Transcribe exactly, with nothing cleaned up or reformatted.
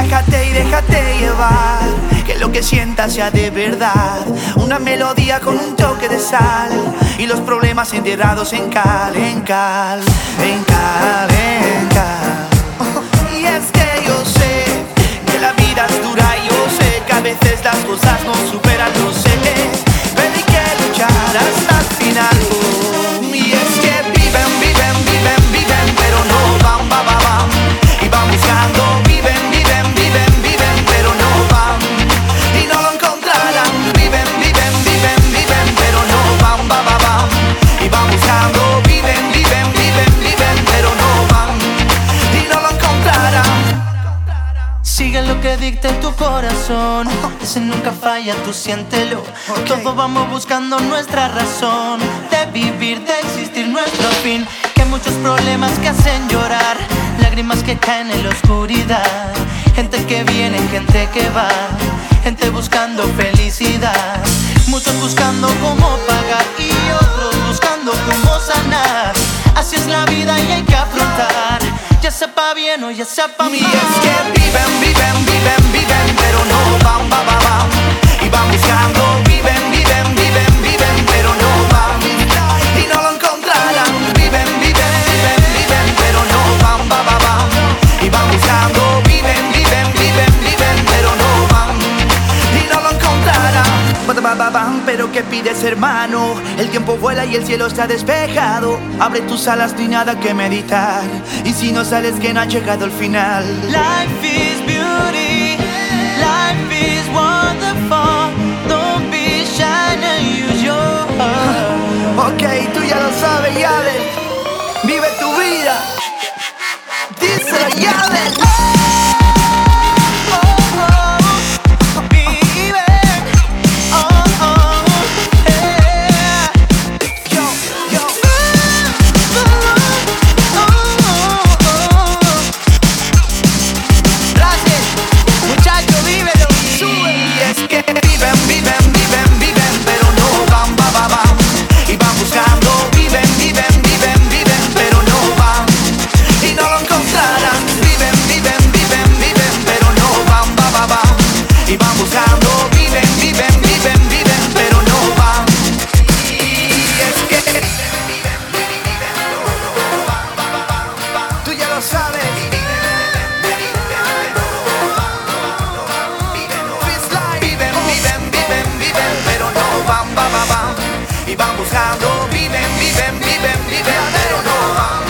Relájate y déjate llevar, que lo que sientas sea de verdad. Una melodía con un toque de sal y los problemas enterrados en cal, en cal, en cal, en cal. Y es que yo sé que la vida es dura y yo sé que a veces las cosas no superan, lo sé, pero hay que luchar hasta el final. Y es que viven, viven, viven, viven, pero no van, van, van, van. Y van buscando, viven, viven, viven, viven, pero no van y no lo encontrarán. Viven, viven, viven, viven, pero no van, van, van, van. Y van buscando, viven, viven, viven, viven, pero no van y no lo encontrarán. Sigue lo que dicte tu corazón, ese nunca falla, tú siéntelo. Okay. Todos vamos buscando nuestra razón de vivir, de existir, nuestro fin. Que hay muchos problemas que hacen llorar, lágrimas que caen en la oscuridad. Gente que viene, gente que va, gente buscando felicidad. Muchos buscando cómo pagar y otros buscando cómo sanar. Así es la vida y hay que afrontar, ya sepa bien o ya sepa mal. Y es que viven, viven, viven, viven, pero no van, van, van, van. Y van buscando, viven, viven, viven, viven, pero no van y no lo encontrarán. Viven, viven, viven, viven, pero no van, van, van, van. Y van buscando, viven, viven, viven, viven, pero no van y no lo encontrarán. Ba, ba, ba, pero ¿qué pides, hermano? El tiempo vuela y el cielo está despejado. Abre tus alas, ni nada que meditar. Y si no sales, que no ha llegado el final. Life is beauty, life is wonderful. Don't be shy and use your heart. Ok, tú ya lo sabes, Yalen. Vive tu vida. Díselo, Yalen. Y van buscando, viven, viven, viven, viven, pero no van. Y es que tú ya lo sabes. Viven, viven, viven, viven, pero no van, van, van, van. Y van buscando, viven, viven, viven, viven, pero no van.